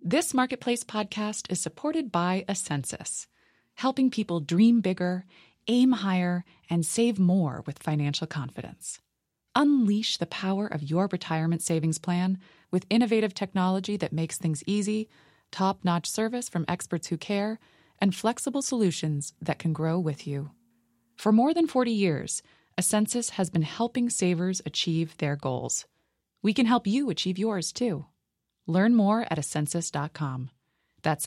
This Marketplace podcast is supported by Ascensus, helping people dream bigger, aim higher, and save more with financial confidence. Unleash the power of your retirement savings plan with innovative technology that makes things easy, top-notch service from experts who care, and flexible solutions that can grow with you. For more than 40 years, Ascensus has been helping savers achieve their goals. We can help you achieve yours, too. Learn more at Ascensus.com. That's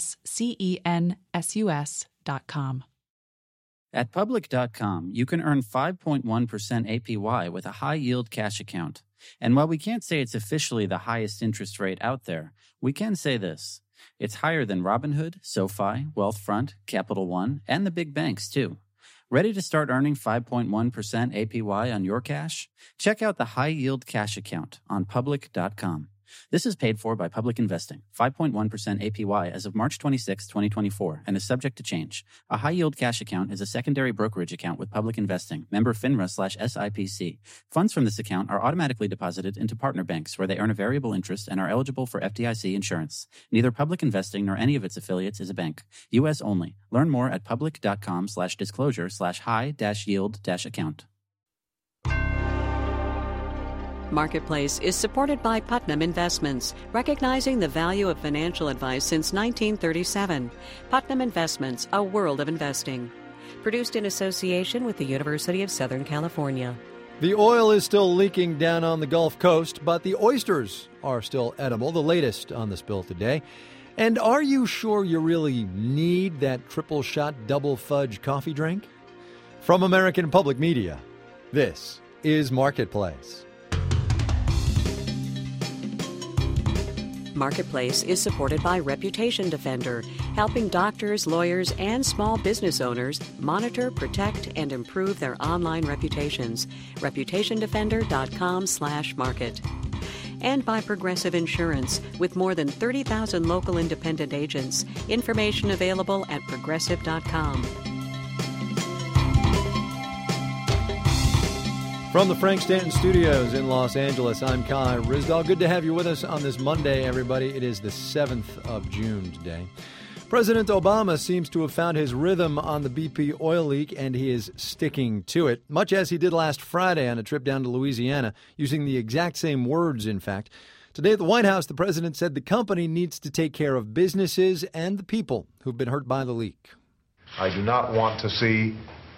ASCENSUS.com. At Public.com, you can earn 5.1% APY with a high-yield cash account. And while we can't say it's officially the highest interest rate out there, we can say this. It's higher than Robinhood, SoFi, Wealthfront, Capital One, and the big banks, too. Ready to start earning 5.1% APY on your cash? Check out the high-yield cash account on Public.com. This is paid for by Public Investing, 5.1% APY as of March 26, 2024, and is subject to change. A high-yield cash account is a secondary brokerage account with Public Investing, member FINRA/SIPC. Funds from this account are automatically deposited into partner banks where they earn a variable interest and are eligible for FDIC insurance. Neither Public Investing nor any of its affiliates is a bank. U.S. only. Learn more at public.com/disclosure/high-yield-account. Marketplace is supported by Putnam Investments, recognizing the value of financial advice since 1937. Putnam Investments, a world of investing. Produced in association with the University of Southern California. The oil is still leaking down on the Gulf Coast, but the oysters are still edible, the latest on the spill today. And are you sure you really need that triple shot double fudge coffee drink? From American Public Media, this is Marketplace. Marketplace is supported by Reputation Defender, helping doctors, lawyers, and small business owners monitor, protect, and improve their online reputations. ReputationDefender.com/market. And by Progressive Insurance, with more than 30,000 local independent agents. Information available at Progressive.com. From the Frank Stanton Studios in Los Angeles, I'm Kai Ryssdal. Good to have you with us on this Monday, everybody. It is the 7th of June today. President Obama seems to have found his rhythm on the BP oil leak, and he is sticking to it, much as he did last Friday on a trip down to Louisiana, using the exact same words, in fact. Today at the White House, the president said the company needs to take care of businesses and the people who've been hurt by the leak. I do not want to see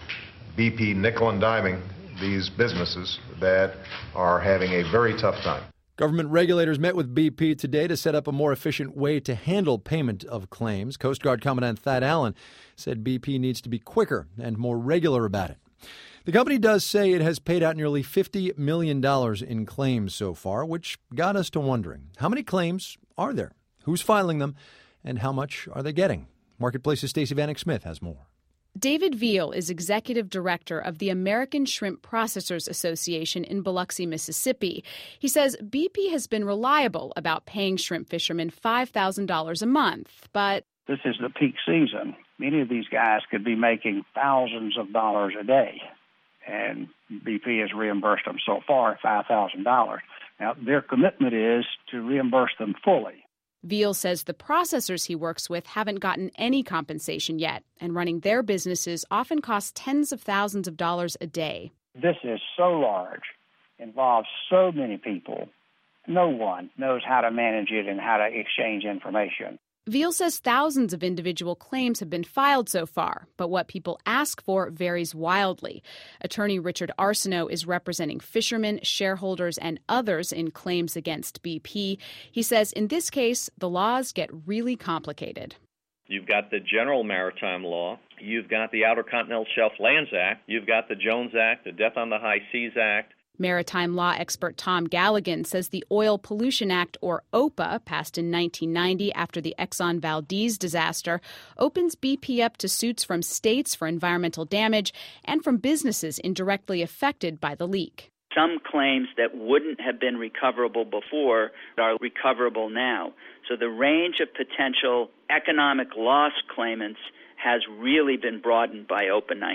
BP nickel and diming these businesses that are having a very tough time. Government regulators met with BP today to set up a more efficient way to handle payment of claims. Coast Guard Commandant Thad Allen said BP needs to be quicker and more regular about it. The company does say it has paid out nearly $50 million in claims so far, which got us to wondering, how many claims are there? Who's filing them? And how much are they getting? Marketplace's Stacey Vanek Smith has more. David Veal is executive director of the American Shrimp Processors Association in Biloxi, Mississippi. He says BP has been reliable about paying shrimp fishermen $5,000 a month, but this is the peak season. Many of these guys could be making thousands of dollars a day, and BP has reimbursed them so far $5,000. Now, their commitment is to reimburse them fully. Veal says the processors he works with haven't gotten any compensation yet, and running their businesses often costs tens of thousands of dollars a day. This is so large, involves so many people. No one knows how to manage it and how to exchange information. Veal says thousands of individual claims have been filed so far, but what people ask for varies wildly. Attorney Richard Arsenault is representing fishermen, shareholders, and others in claims against BP. He says in this case, the laws get really complicated. You've got the General Maritime Law. You've got the Outer Continental Shelf Lands Act. You've got the Jones Act, the Death on the High Seas Act. Maritime law expert Tom Galligan says the Oil Pollution Act, or OPA, passed in 1990 after the Exxon Valdez disaster, opens BP up to suits from states for environmental damage and from businesses indirectly affected by the leak. Some claims that wouldn't have been recoverable before are recoverable now. So the range of potential economic loss claimants has really been broadened by OPA 90.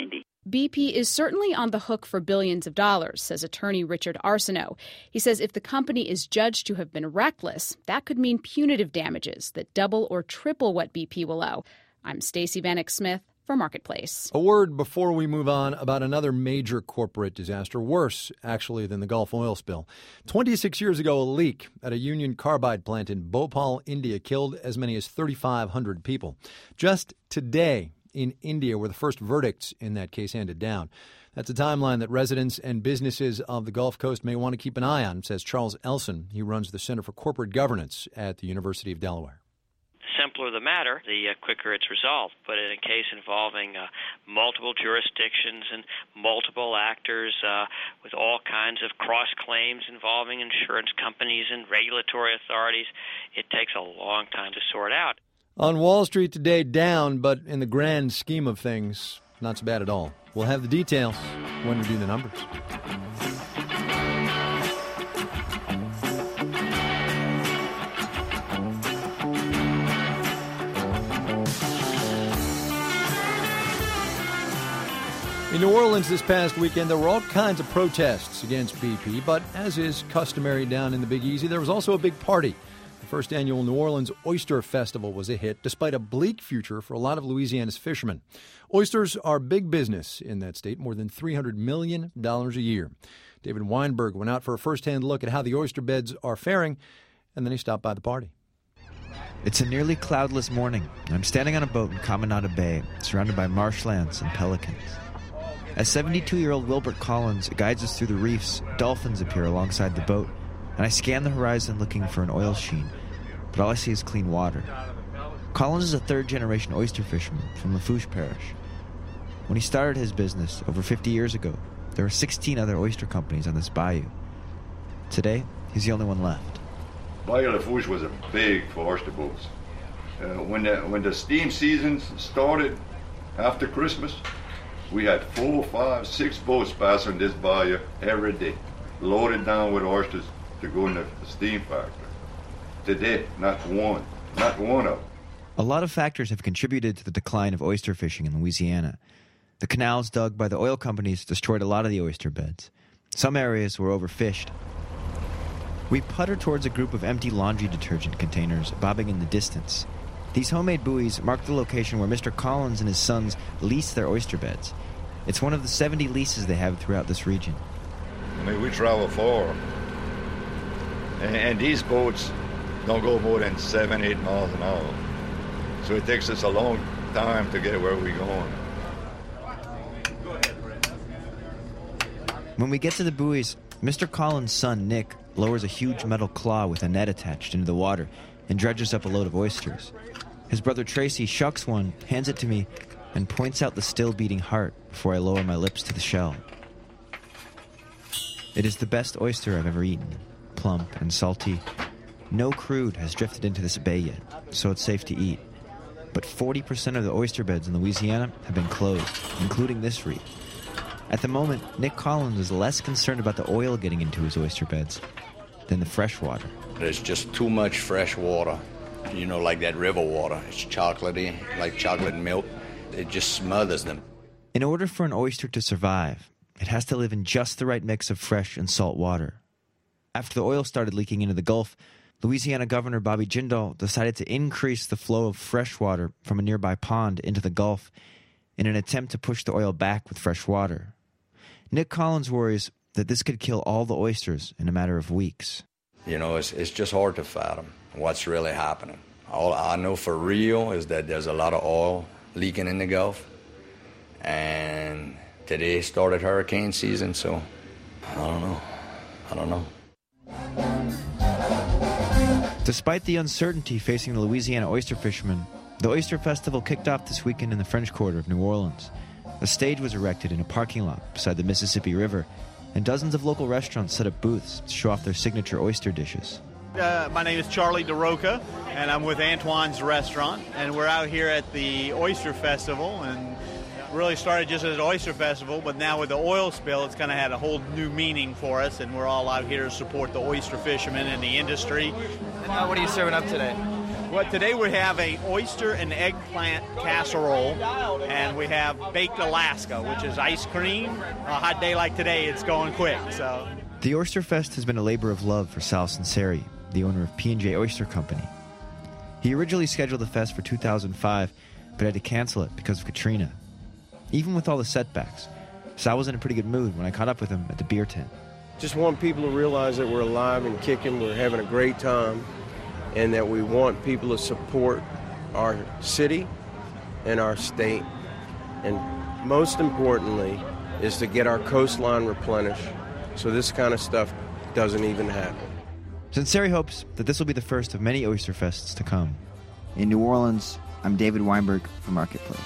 BP is certainly on the hook for billions of dollars, says attorney Richard Arsenault. He says if the company is judged to have been reckless, that could mean punitive damages that double or triple what BP will owe. I'm Stacey Vanek Smith for Marketplace. A word before we move on about another major corporate disaster, worse, actually, than the Gulf oil spill. 26 years ago, a leak at a Union Carbide plant in Bhopal, India, killed as many as 3,500 people. Just today, in India, where the first verdicts in that case handed down. That's a timeline that residents and businesses of the Gulf Coast may want to keep an eye on, says Charles Elson. He runs the Center for Corporate Governance at the University of Delaware. The simpler the matter, the quicker it's resolved. But in a case involving multiple jurisdictions and multiple actors with all kinds of cross-claims involving insurance companies and regulatory authorities, it takes a long time to sort out. On Wall Street today, down, but in the grand scheme of things, not so bad at all. We'll have the details when we do the numbers. In New Orleans this past weekend, there were all kinds of protests against BP, but as is customary down in the Big Easy, there was also a big party. The first annual New Orleans Oyster Festival was a hit, despite a bleak future for a lot of Louisiana's fishermen. Oysters are big business in that state, more than $300 million a year. David Weinberg went out for a first-hand look at how the oyster beds are faring, and then he stopped by the party. It's a nearly cloudless morning. I'm standing on a boat in Caminada Bay, surrounded by marshlands and pelicans. As 72-year-old Wilbert Collins guides us through the reefs, dolphins appear alongside the boat, and I scan the horizon looking for an oil sheen, but all I see is clean water. Collins is a third-generation oyster fisherman from Lafourche Parish. When he started his business over 50 years ago, there were 16 other oyster companies on this bayou. Today, he's the only one left. Bayou Lafourche was a big for oyster boats. When the steam season started after Christmas, we had 4, 5, 6 boats passing this bayou every day, loaded down with oysters to go in the steam factory. Today, not one of them. A lot of factors have contributed to the decline of oyster fishing in Louisiana. The canals dug by the oil companies destroyed a lot of the oyster beds. Some areas were overfished. We putter towards a group of empty laundry detergent containers bobbing in the distance. These homemade buoys mark the location where Mr. Collins and his sons lease their oyster beds. It's one of the 70 leases they have throughout this region. I mean, we travel far. And these boats don't go more than 7, 8 miles an hour. So it takes us a long time to get where we're going. When we get to the buoys, Mr. Collins' son, Nick, lowers a huge metal claw with a net attached into the water and dredges up a load of oysters. His brother Tracy shucks one, hands it to me, and points out the still-beating heart before I lower my lips to the shell. It is the best oyster I've ever eaten. Plump and salty. No crude has drifted into this bay yet, so it's safe to eat. But 40% of the oyster beds in Louisiana have been closed, including this reef. At the moment, Nick Collins is less concerned about the oil getting into his oyster beds than the fresh water. There's just too much fresh water, like that river water. It's chocolatey, like chocolate milk. It just smothers them. In order for an oyster to survive, it has to live in just the right mix of fresh and salt water. After the oil started leaking into the Gulf, Louisiana Governor Bobby Jindal decided to increase the flow of fresh water from a nearby pond into the Gulf in an attempt to push the oil back with fresh water. Nick Collins worries that this could kill all the oysters in a matter of weeks. It's just hard to fathom what's really happening. All I know for real is that there's a lot of oil leaking in the Gulf. And today started hurricane season, so I don't know. Despite the uncertainty facing the Louisiana oyster fishermen, the Oyster Festival kicked off this weekend in the French Quarter of New Orleans. A stage was erected in a parking lot beside the Mississippi River, and dozens of local restaurants set up booths to show off their signature oyster dishes. My name is Charlie DeRoca, and I'm with Antoine's Restaurant, and we're out here at the Oyster Festival, and really started just as an oyster festival, but now with the oil spill, it's kind of had a whole new meaning for us, and we're all out here to support the oyster fishermen and the industry. And what are you serving up today? Well, today we have a oyster and eggplant casserole, and we have baked Alaska, which is ice cream. A hot day like today, it's going quick. So the Oyster Fest has been a labor of love for Sal Sunseri, the owner of P&J Oyster Company. He originally scheduled the fest for 2005, but had to cancel it because of Katrina. Even with all the setbacks, Sal was in a pretty good mood when I caught up with him at the beer tent. Just want people to realize that we're alive and kicking, we're having a great time, and that we want people to support our city and our state. And most importantly is to get our coastline replenished so this kind of stuff doesn't even happen. Sunseri hopes that this will be the first of many Oyster Fests to come. In New Orleans, I'm David Weinberg for Marketplace.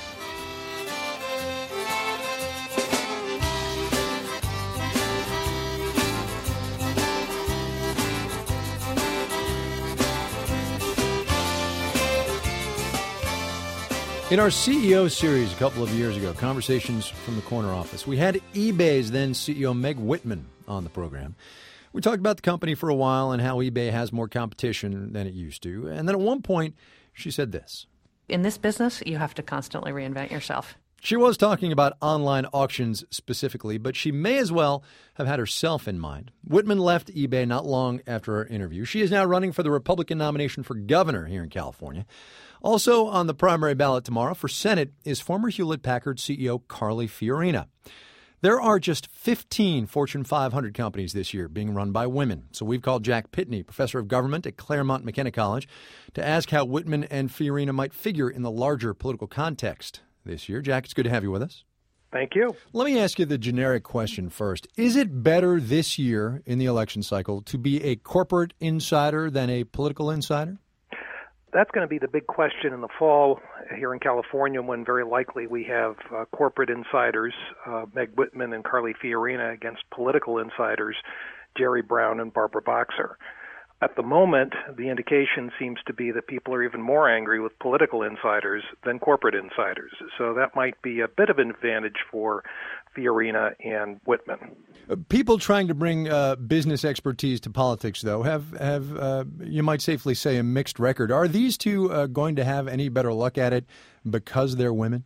In our CEO series a couple of years ago, Conversations from the Corner Office, we had eBay's then CEO Meg Whitman on the program. We talked about the company for a while and how eBay has more competition than it used to. And then at one point, she said this. In this business, you have to constantly reinvent yourself. She was talking about online auctions specifically, but she may as well have had herself in mind. Whitman left eBay not long after our interview. She is now running for the Republican nomination for governor here in California. Also on the primary ballot tomorrow for Senate is former Hewlett-Packard CEO Carly Fiorina. There are just 15 Fortune 500 companies this year being run by women. So we've called Jack Pitney, professor of government at Claremont McKenna College, to ask how Whitman and Fiorina might figure in the larger political context this year. Jack, it's good to have you with us. Thank you. Let me ask you the generic question first. Is it better this year in the election cycle to be a corporate insider than a political insider? That's going to be the big question in the fall here in California, when very likely we have corporate insiders, Meg Whitman and Carly Fiorina, against political insiders, Jerry Brown and Barbara Boxer. At the moment, the indication seems to be that people are even more angry with political insiders than corporate insiders. So that might be a bit of an advantage for Fiorina and Whitman. People trying to bring business expertise to politics, though, have you might safely say, a mixed record. Are these two going to have any better luck at it because they're women?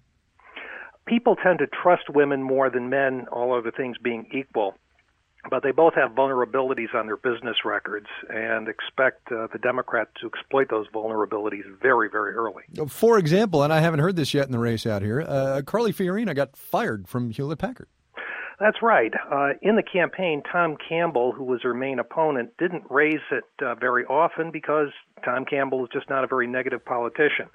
People tend to trust women more than men, all other things being equal. But they both have vulnerabilities on their business records and expect the Democrats to exploit those vulnerabilities very, very early. For example, and I haven't heard this yet in the race out here, Carly Fiorina got fired from Hewlett-Packard. That's right. In the campaign, Tom Campbell, who was her main opponent, didn't raise it very often because Tom Campbell is just not a very negative politician.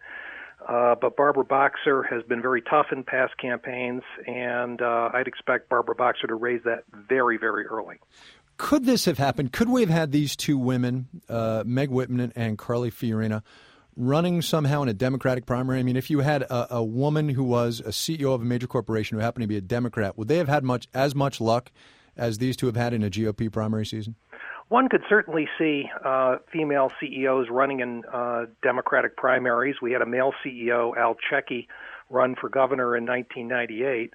But Barbara Boxer has been very tough in past campaigns, and I'd expect Barbara Boxer to raise that very, very early. Could this have happened? Could we have had these two women, Meg Whitman and Carly Fiorina, running somehow in a Democratic primary? I mean, if you had a woman who was a CEO of a major corporation who happened to be a Democrat, would they have had as much luck as these two have had in a GOP primary season? One could certainly see female CEOs running in Democratic primaries. We had a male CEO, Al Checkey, run for governor in 1998.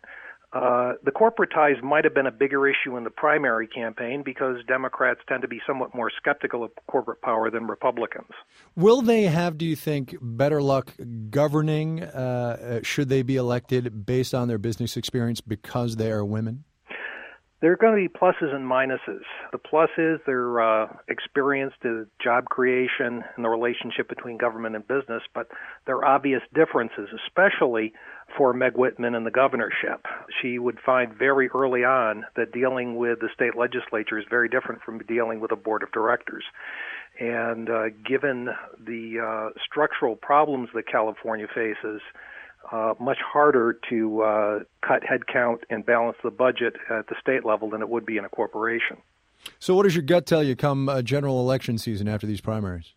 The corporate ties might have been a bigger issue in the primary campaign because Democrats tend to be somewhat more skeptical of corporate power than Republicans. Will they have, do you think, better luck governing should they be elected based on their business experience because they are women? There are going to be pluses and minuses. The plus is they're experienced in job creation and the relationship between government and business, but there are obvious differences, especially for Meg Whitman and the governorship. She would find very early on that dealing with the state legislature is very different from dealing with a board of directors. And given the structural problems that California faces, much harder to cut headcount and balance the budget at the state level than it would be in a corporation. So what does your gut tell you come general election season after these primaries?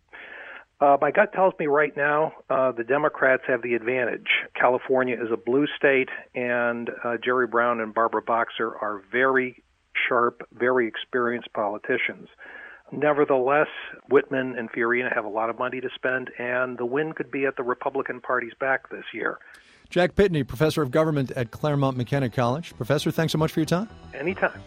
My gut tells me right now the Democrats have the advantage. California is a blue state, and Jerry Brown and Barbara Boxer are very sharp, very experienced politicians. Nevertheless, Whitman and Fiorina have a lot of money to spend, and the win could be at the Republican Party's back this year. Jack Pitney, professor of government at Claremont McKenna College. Professor, thanks so much for your time. Anytime.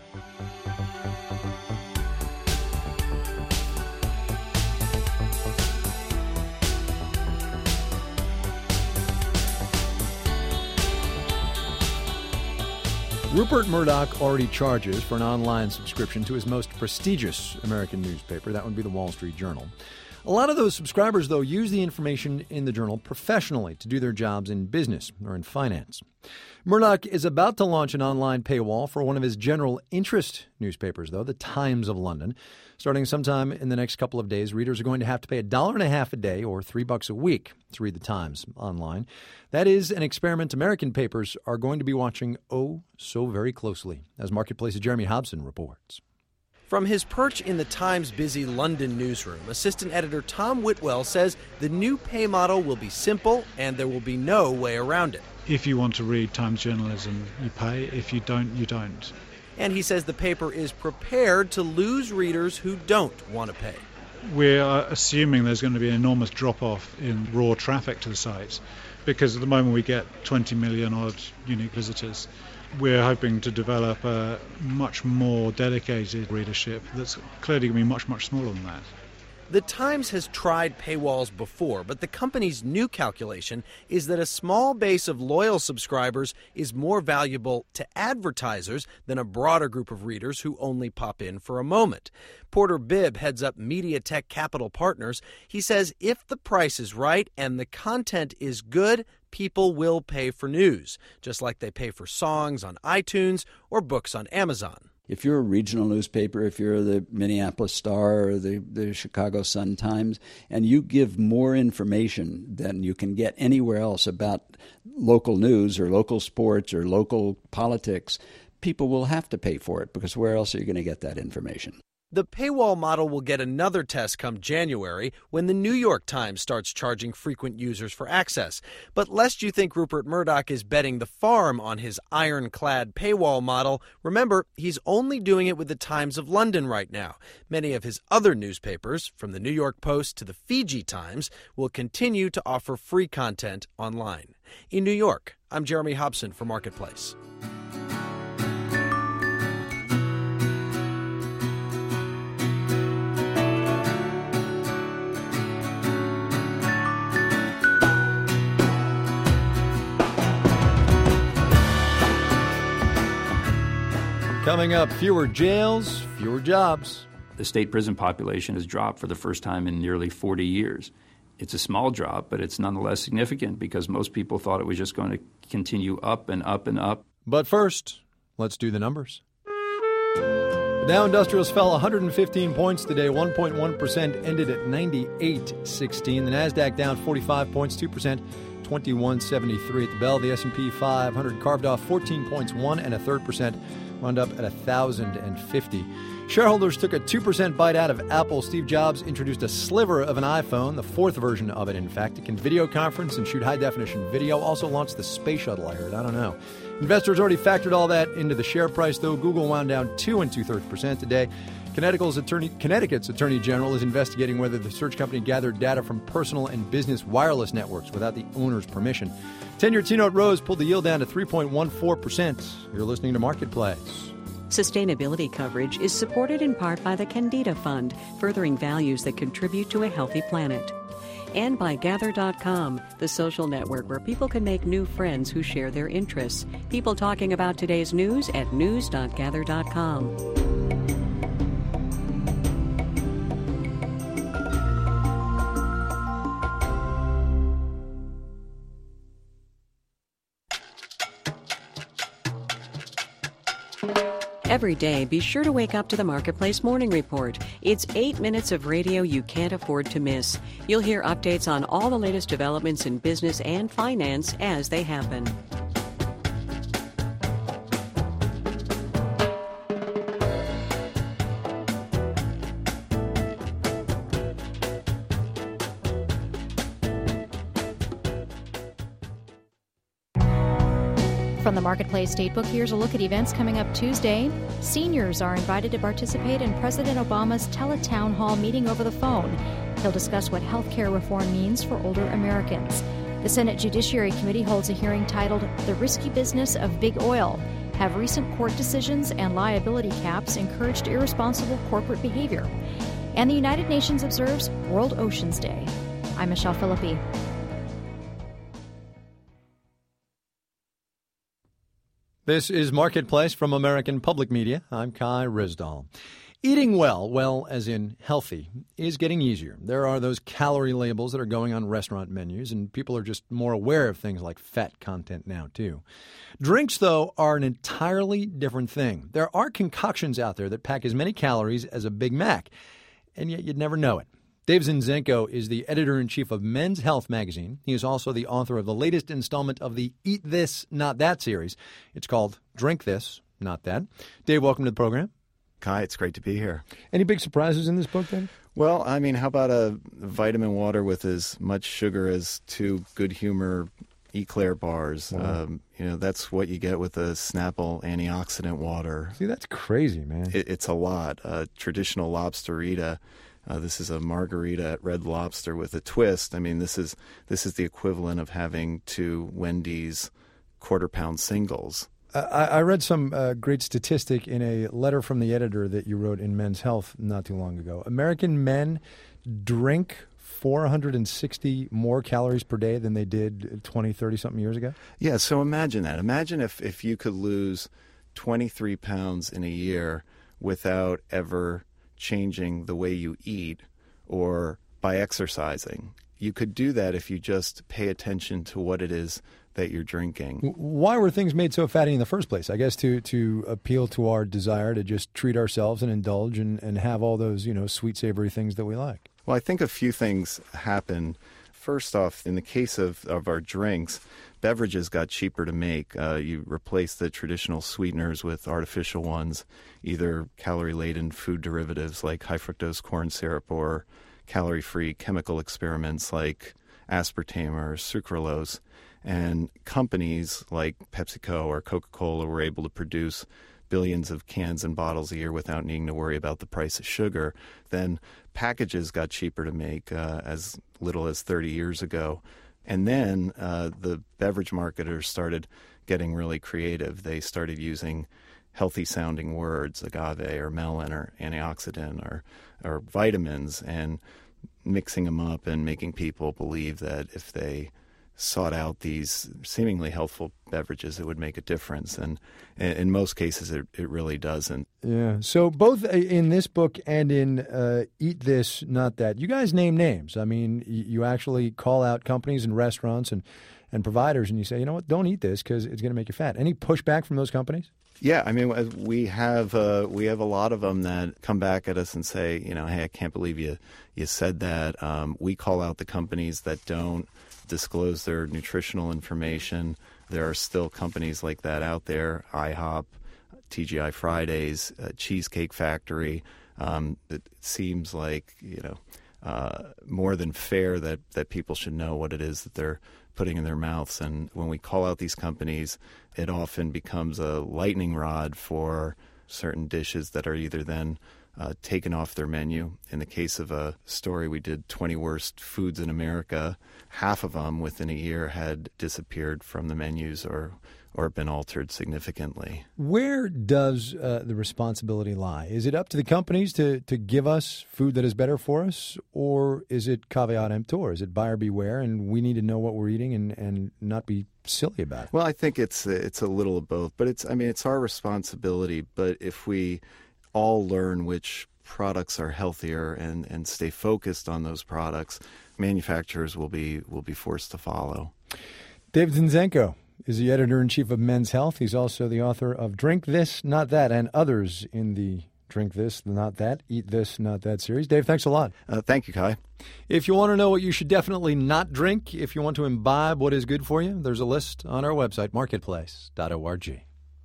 Rupert Murdoch already charges for an online subscription to his most prestigious American newspaper. That would be the Wall Street Journal. A lot of those subscribers, though, use the information in the Journal professionally to do their jobs in business or in finance. Murdoch is about to launch an online paywall for one of his general interest newspapers, though, the Times of London. Starting sometime in the next couple of days, readers are going to have to pay $1.50 a day or $3 a week to read the Times online. That is an experiment American papers are going to be watching so very closely, as Marketplace's Jeremy Hobson reports. From his perch in the Times' busy London newsroom, assistant editor Tom Whitwell says the new pay model will be simple and there will be no way around it. If you want to read Times journalism, you pay. If you don't, you don't. And he says the paper is prepared to lose readers who don't want to pay. We're assuming there's going to be an enormous drop-off in raw traffic to the site because at the moment we get 20 million odd unique visitors. We're hoping to develop a much more dedicated readership that's clearly going to be much, much smaller than that. The Times has tried paywalls before, but the company's new calculation is that a small base of loyal subscribers is more valuable to advertisers than a broader group of readers who only pop in for a moment. Porter Bibb heads up MediaTek Capital Partners. He says if the price is right and the content is good, people will pay for news, just like they pay for songs on iTunes or books on Amazon. If you're a regional newspaper, if you're the Minneapolis Star or the Chicago Sun-Times, and you give more information than you can get anywhere else about local news or local sports or local politics, people will have to pay for it because where else are you going to get that information? The paywall model will get another test come January when the New York Times starts charging frequent users for access. But lest you think Rupert Murdoch is betting the farm on his ironclad paywall model, remember, he's only doing it with the Times of London right now. Many of his other newspapers, from the New York Post to the Fiji Times, will continue to offer free content online. In New York, I'm Jeremy Hobson for Marketplace. Coming up, fewer jails, fewer jobs. The state prison population has dropped for the first time in nearly 40 years. It's a small drop, but it's nonetheless significant because most people thought it was just going to continue up and up and up. But first, let's do the numbers. The Dow Industrials fell 115 points today, 1.1%, ended at 98.16. The NASDAQ down 45 points, 2%, 21.73 at the bell. The S&P 500 carved off 14 points, 1.33%, wound up at 1,050. Shareholders took a 2% bite out of Apple. Steve Jobs introduced a sliver of an iPhone, the fourth version of it, in fact. It can video conference and shoot high-definition video. Also launched the Space Shuttle, I heard. I don't know. Investors already factored all that into the share price, though. Google wound down 2 2/3% today. Connecticut's Attorney General is investigating whether the search company gathered data from personal and business wireless networks without the owner's permission. 10-year T-note rose, pulled the yield down to 3.14%. You're listening to Marketplace. Sustainability coverage is supported in part by the Candida Fund, furthering values that contribute to a healthy planet. And by Gather.com, the social network where people can make new friends who share their interests. People talking about today's news at news.gather.com. Every day, be sure to wake up to the Marketplace Morning Report. It's 8 minutes of radio you can't afford to miss. You'll hear updates on all the latest developments in business and finance as they happen. From the Marketplace Datebook, here's a look at events coming up Tuesday. Seniors are invited to participate in President Obama's Teletown Hall meeting over the phone. He'll discuss what health care reform means for older Americans. The Senate Judiciary Committee holds a hearing titled The Risky Business of Big Oil. Have recent court decisions and liability caps encouraged irresponsible corporate behavior? And the United Nations observes World Oceans Day. I'm Michelle Philippi. This is Marketplace from American Public Media. I'm Kai Ryssdal. Eating well as in healthy, is getting easier. There are those calorie labels that are going on restaurant menus, and people are just more aware of things like fat content now, too. Drinks, though, are an entirely different thing. There are concoctions out there that pack as many calories as a Big Mac, and yet you'd never know it. Dave Zinczenko is the editor-in-chief of Men's Health magazine. He is also the author of the latest installment of the Eat This, Not That series. It's called Drink This, Not That. Dave, welcome to the program. Kai, it's great to be here. Any big surprises in this book, then? Well, I mean, how about a vitamin water with as much sugar as 2 Good Humor Eclair bars? Wow. That's what you get with a Snapple antioxidant water. See, that's crazy, man. It's a lot. Traditional lobsterita. This is a margarita at Red Lobster with a twist. I mean, this is the equivalent of having 2 Wendy's quarter-pound singles. I read some great statistic in a letter from the editor that you wrote in Men's Health not too long ago. American men drink 460 more calories per day than they did 20, 30-something years ago? Yeah, so imagine that. Imagine if you could lose 23 pounds in a year without ever changing the way you eat or by exercising. You could do that if you just pay attention to what it is that you're drinking. Why were things made so fatty in the first place? I guess to appeal to our desire to just treat ourselves and indulge and have all those, sweet, savory things that we like. Well, I think a few things happened. First off, in the case of our drinks, beverages got cheaper to make. You replace the traditional sweeteners with artificial ones, either calorie-laden food derivatives like high fructose corn syrup or calorie-free chemical experiments like aspartame or sucralose. And companies like PepsiCo or Coca-Cola were able to produce billions of cans and bottles a year without needing to worry about the price of sugar. Then packages got cheaper to make as little as 30 years ago. And then the beverage marketers started getting really creative. They started using healthy-sounding words, agave or melon or antioxidant or vitamins, and mixing them up and making people believe that if they sought out these seemingly healthful beverages, it would make a difference. And in most cases, it really doesn't. Yeah. So both in this book and in Eat This, Not That, you guys name names. I mean, you actually call out companies and restaurants and providers, and you say, you know what, don't eat this because it's going to make you fat. Any pushback from those companies? Yeah, I mean, we have a lot of them that come back at us and say, hey, I can't believe you said that. We call out the companies that don't disclose their nutritional information. There are still companies like that out there, IHOP, TGI Fridays, Cheesecake Factory. It seems like, more than fair that people should know what it is that they're putting in their mouths. And when we call out these companies, it often becomes a lightning rod for certain dishes that are either then taken off their menu. In the case of a story we did, 20 Worst Foods in America, half of them within a year had disappeared from the menus or been altered significantly. Where does the responsibility lie? Is it up to the companies to give us food that is better for us, or is it caveat emptor? Is it buyer beware, and we need to know what we're eating and not be silly about it? Well, I think it's a little of both, but it's our responsibility. But if we all learn which products are healthier and stay focused on those products, manufacturers will be forced to follow. Dave Zinczenko is the editor-in-chief of Men's Health. He's also the author of Drink This, Not That, and others in the Drink This, Not That, Eat This, Not That series. Dave, thanks a lot. Thank you, Kai. If you want to know what you should definitely not drink, if you want to imbibe what is good for you, there's a list on our website, marketplace.org.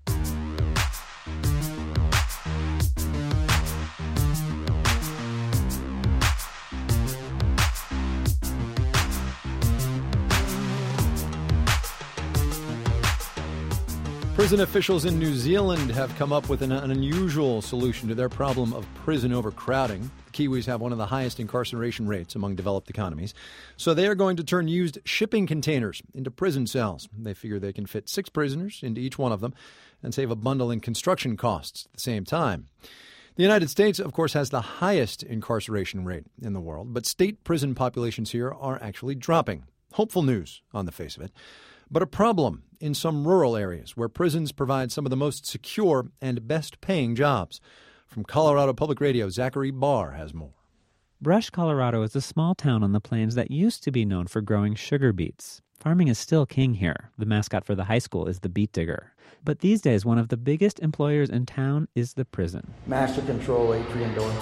Prison officials in New Zealand have come up with an unusual solution to their problem of prison overcrowding. The Kiwis have one of the highest incarceration rates among developed economies. So they are going to turn used shipping containers into prison cells. They figure they can fit 6 prisoners into each one of them and save a bundle in construction costs at the same time. The United States, of course, has the highest incarceration rate in the world, but state prison populations here are actually dropping. Hopeful news on the face of it. but a problem in some rural areas where prisons provide some of the most secure and best-paying jobs. From Colorado Public Radio, Zachary Barr has more. Brush, Colorado is a small town on the plains that used to be known for growing sugar beets. Farming is still king here. The mascot for the high school is the beet digger. But these days, one of the biggest employers in town is the prison. Master control atrium door.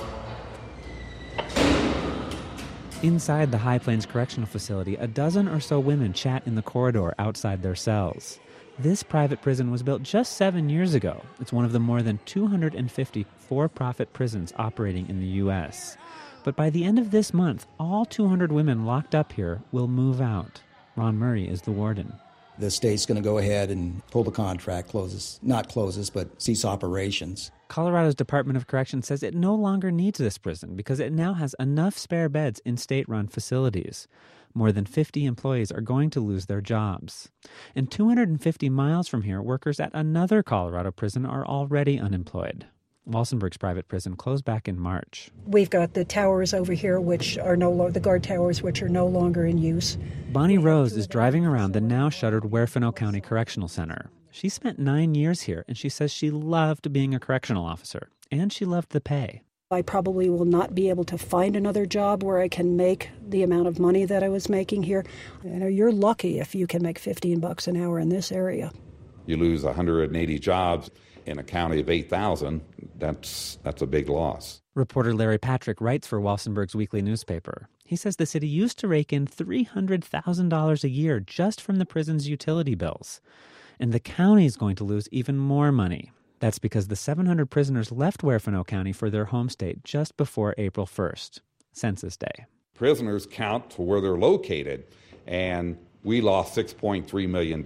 Inside the High Plains Correctional Facility, a dozen or so women chat in the corridor outside their cells. This private prison was built just 7 years ago. It's one of the more than 250 for-profit prisons operating in the U.S. But by the end of this month, all 200 women locked up here will move out. Ron Murray is the warden. The state's going to go ahead and pull the contract, but cease operations. Colorado's Department of Corrections says it no longer needs this prison because it now has enough spare beds in state-run facilities. More than 50 employees are going to lose their jobs. And 250 miles from here, workers at another Colorado prison are already unemployed. Walsenburg's private prison closed back in March. We've got the towers over here, which are the guard towers, which are no longer in use. Bonnie Rose is driving around the now shuttered Huerfano County Correctional Center. She spent 9 years here, and she says she loved being a correctional officer, and she loved the pay. I probably will not be able to find another job where I can make the amount of money that I was making here. You're lucky if you can make $15 an hour in this area. You lose 180 jobs in a county of 8,000, that's a big loss. Reporter Larry Patrick writes for Walsenburg's weekly newspaper. He says the city used to rake in $300,000 a year just from the prison's utility bills. And the county's going to lose even more money. That's because the 700 prisoners left Huerfano County for their home state just before April 1st, Census Day. Prisoners count to where they're located, and we lost $6.3 million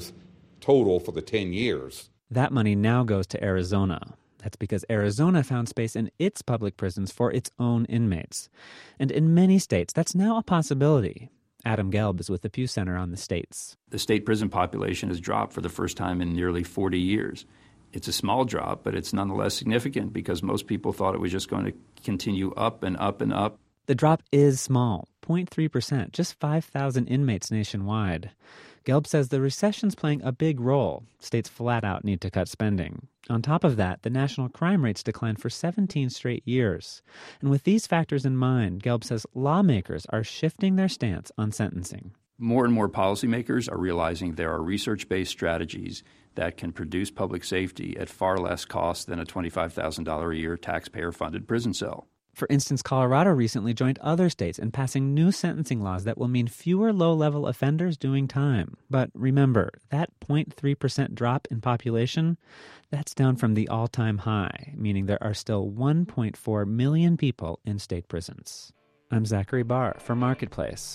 total for the 10 years. That money now goes to Arizona. That's because Arizona found space in its public prisons for its own inmates. And in many states, that's now a possibility. Adam Gelb is with the Pew Center on the states. The state prison population has dropped for the first time in nearly 40 years. It's a small drop, but it's nonetheless significant because most people thought it was just going to continue up and up and up. The drop is small, 0.3%, just 5,000 inmates nationwide. Gelb says the recession's playing a big role. States flat out need to cut spending. On top of that, the national crime rates declined for 17 straight years. And with these factors in mind, Gelb says lawmakers are shifting their stance on sentencing. More and more policymakers are realizing there are research-based strategies that can produce public safety at far less cost than a $25,000 a year taxpayer-funded prison cell. For instance, Colorado recently joined other states in passing new sentencing laws that will mean fewer low-level offenders doing time. But remember, that 0.3% drop in population, that's down from the all-time high, meaning there are still 1.4 million people in state prisons. I'm Zachary Barr for Marketplace.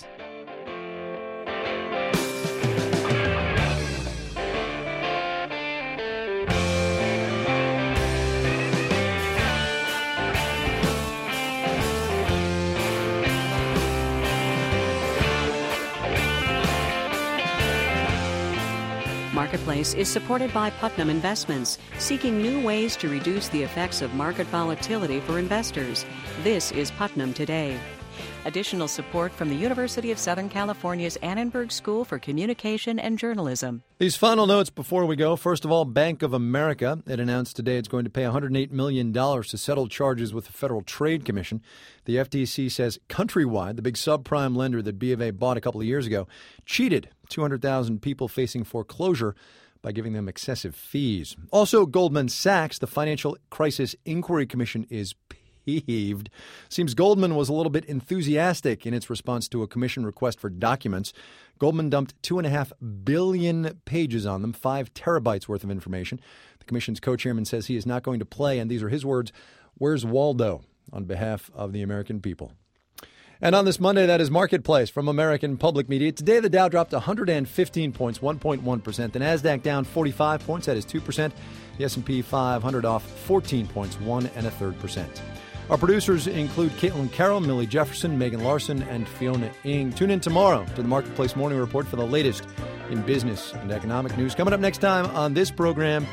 Marketplace is supported by Putnam Investments, seeking new ways to reduce the effects of market volatility for investors. This is Putnam Today. Additional support from the University of Southern California's Annenberg School for Communication and Journalism. These final notes before we go. First of all, Bank of America, it announced today it's going to pay $108 million to settle charges with the Federal Trade Commission. The FTC says Countrywide, the big subprime lender that B of A bought a couple of years ago, cheated 200,000 people facing foreclosure by giving them excessive fees. Also, Goldman Sachs, the Financial Crisis Inquiry Commission, is peeved. Seems Goldman was a little bit enthusiastic in its response to a commission request for documents. Goldman dumped 2.5 billion pages on them, 5 terabytes worth of information. The commission's co-chairman says he is not going to play, and these are his words, "Where's Waldo?" on behalf of the American people. And on this Monday, that is Marketplace from American Public Media. Today, the Dow dropped 115 points, 1.1%. The NASDAQ down 45 points, that is 2%. The S&P 500 off 14 points, 1.33%. Our producers include Caitlin Carroll, Millie Jefferson, Megan Larson, and Fiona Ng. Tune in tomorrow to the Marketplace Morning Report for the latest in business and economic news. Coming up next time on this program,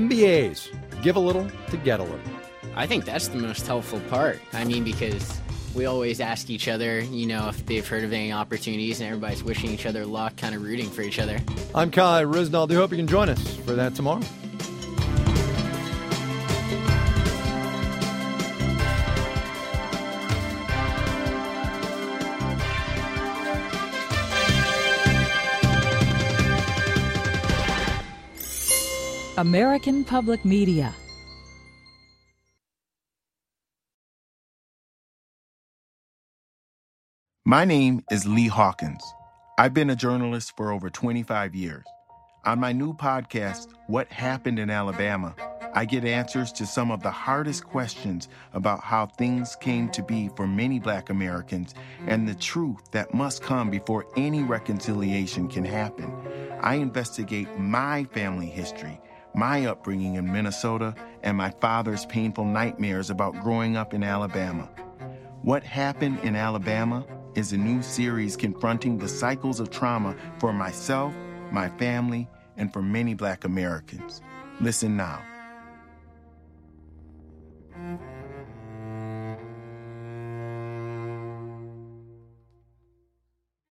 MBAs, give a little to get a little. I think that's the most helpful part. I mean, because We always ask each other, if they've heard of any opportunities, and everybody's wishing each other luck, kind of rooting for each other. I'm Kai Ryssdal. Do hope you can join us for that tomorrow. American Public Media. My name is Lee Hawkins. I've been a journalist for over 25 years. On my new podcast, What Happened in Alabama, I get answers to some of the hardest questions about how things came to be for many Black Americans and the truth that must come before any reconciliation can happen. I investigate my family history, my upbringing in Minnesota, and my father's painful nightmares about growing up in Alabama. What Happened in Alabama is a new series confronting the cycles of trauma for myself, my family, and for many Black Americans. Listen now.